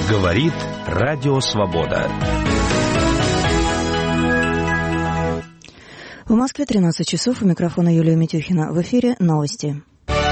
Говорит Радио Свобода. В Москве 13 часов. У микрофона Юлия Митюхина. В эфире новости.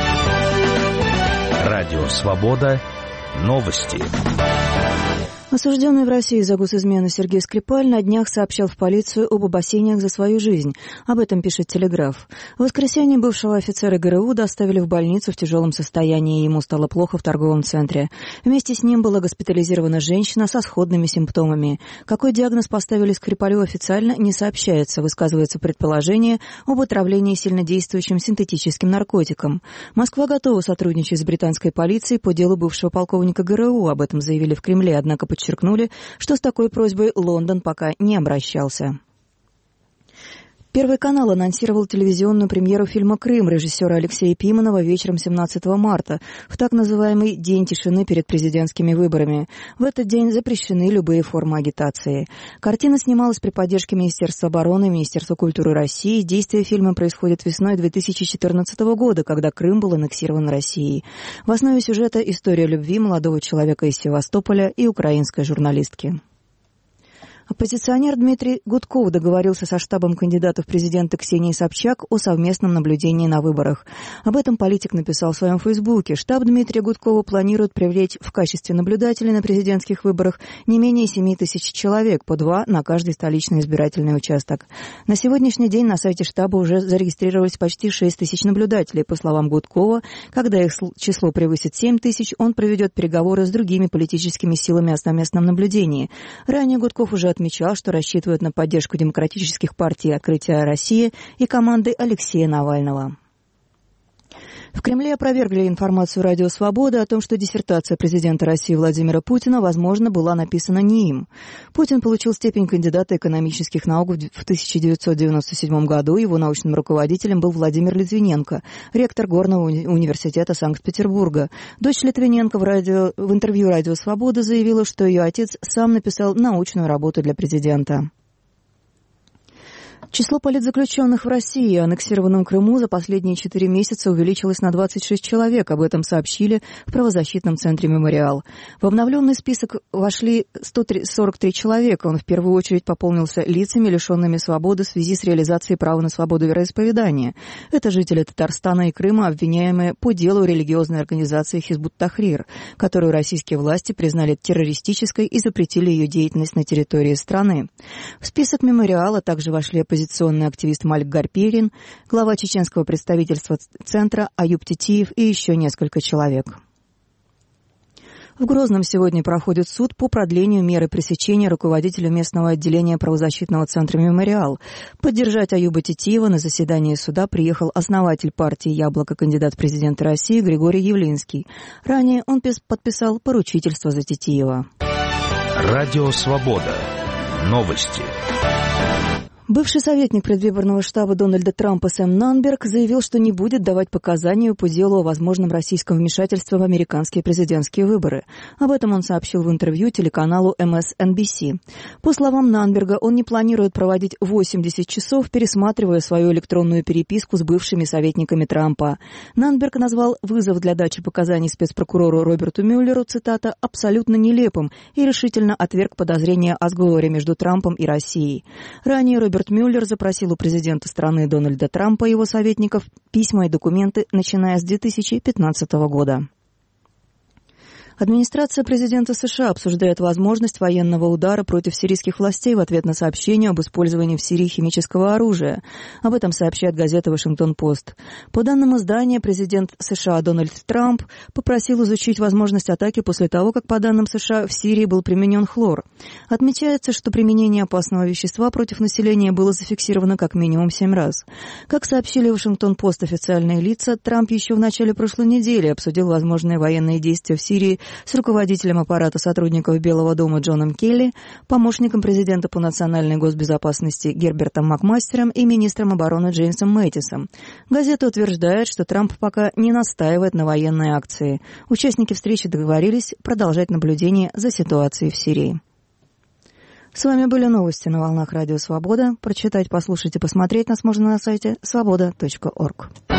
Радио Свобода. Новости. Осужденный в России за госизмену Сергей Скрипаль на днях сообщал в полицию об опасениях за свою жизнь. Об этом пишет «Телеграф». В воскресенье бывшего офицера ГРУ доставили в больницу в тяжелом состоянии, и ему стало плохо в торговом центре. Вместе с ним была госпитализирована женщина со сходными симптомами. Какой диагноз поставили Скрипалю официально, не сообщается. Высказывается предположение об отравлении сильнодействующим синтетическим наркотиком. Москва готова сотрудничать с британской полицией по делу бывшего полковника ГРУ. Об этом заявили в Кремле, однако подчеркнули, что с такой просьбой Лондон пока не обращался. Первый канал анонсировал телевизионную премьеру фильма «Крым» режиссера Алексея Пиманова вечером 17 марта, в так называемый «День тишины перед президентскими выборами». В этот день запрещены любые формы агитации. Картина снималась при поддержке Министерства обороны и Министерства культуры России. Действие фильма происходит весной 2014 года, когда Крым был аннексирован Россией. В основе сюжета история любви молодого человека из Севастополя и украинской журналистки. Оппозиционер Дмитрий Гудков договорился со штабом кандидата в президенты Ксении Собчак о совместном наблюдении на выборах. Об этом политик написал в своем фейсбуке. Штаб Дмитрия Гудкова планирует привлечь в качестве наблюдателей на президентских выборах не менее 7 тысяч человек, по 2 на каждый столичный избирательный участок. На сегодняшний день на сайте штаба уже зарегистрировались почти 6 тысяч наблюдателей. По словам Гудкова, когда их число превысит 7 тысяч, он проведет переговоры с другими политическими силами о совместном наблюдении. Ранее Гудков уже отмечал, что рассчитывают на поддержку демократических партий «Открытие России» и команды Алексея Навального. В Кремле опровергли информацию «Радио Свобода» о том, что диссертация президента России Владимира Путина, возможно, была написана не им. Путин получил степень кандидата экономических наук в 1997 году. Его научным руководителем был Владимир Литвиненко, ректор Горного университета Санкт-Петербурга. Дочь Литвиненко в интервью «Радио Свобода» заявила, что ее отец сам написал научную работу для президента. Число политзаключенных в России и аннексированном Крыму за последние 4 месяца увеличилось на 26 человек. Об этом сообщили в правозащитном центре «Мемориал». В обновленный список вошли 143 человека. Он в первую очередь пополнился лицами, лишенными свободы в связи с реализацией права на свободу вероисповедания. Это жители Татарстана и Крыма, обвиняемые по делу религиозной организации «Хизбут Тахрир», которую российские власти признали террористической и запретили ее деятельность на территории страны. В список «Мемориала» также вошли оппозиционный активист Малик Гарпирин, глава чеченского представительства Центра Аюб Титиев и еще несколько человек. В Грозном сегодня проходит суд по продлению меры пресечения руководителю местного отделения правозащитного центра «Мемориал». Поддержать Аюба Титиева на заседании суда приехал основатель партии «Яблоко», кандидат в президенты России Григорий Явлинский. Ранее он подписал поручительство за Титиева. Радио Свобода. Новости. Бывший советник предвыборного штаба Дональда Трампа Сэм Нанберг заявил, что не будет давать показания по делу о возможном российском вмешательстве в американские президентские выборы. Об этом он сообщил в интервью телеканалу MSNBC. По словам Нанберга, он не планирует проводить 80 часов, пересматривая свою электронную переписку с бывшими советниками Трампа. Нанберг назвал вызов для дачи показаний спецпрокурору Роберту Мюллеру, цитата, «абсолютно нелепым» и решительно отверг подозрения о сговоре между Трампом и Россией. Ранее Роберт Мюллер запросил у президента страны Дональда Трампа и его советников письма и документы, начиная с 2015 года. Администрация президента США обсуждает возможность военного удара против сирийских властей в ответ на сообщение об использовании в Сирии химического оружия. Об этом сообщает газета «Вашингтон-Пост». По данным издания, президент США Дональд Трамп попросил изучить возможность атаки после того, как, по данным США, в Сирии был применен хлор. Отмечается, что применение опасного вещества против населения было зафиксировано как минимум 7 раз. Как сообщили «Вашингтон-Пост» официальные лица, Трамп еще в начале прошлой недели обсудил возможные военные действия в Сирии с руководителем аппарата сотрудников Белого дома Джоном Келли, помощником президента по национальной госбезопасности Гербертом Макмастером и министром обороны Джеймсом Мэттисом. Газета утверждает, что Трамп пока не настаивает на военной акции. Участники встречи договорились продолжать наблюдение за ситуацией в Сирии. С вами были новости на волнах Радио Свобода. Прочитать, послушать и посмотреть нас можно на сайте svoboda.org.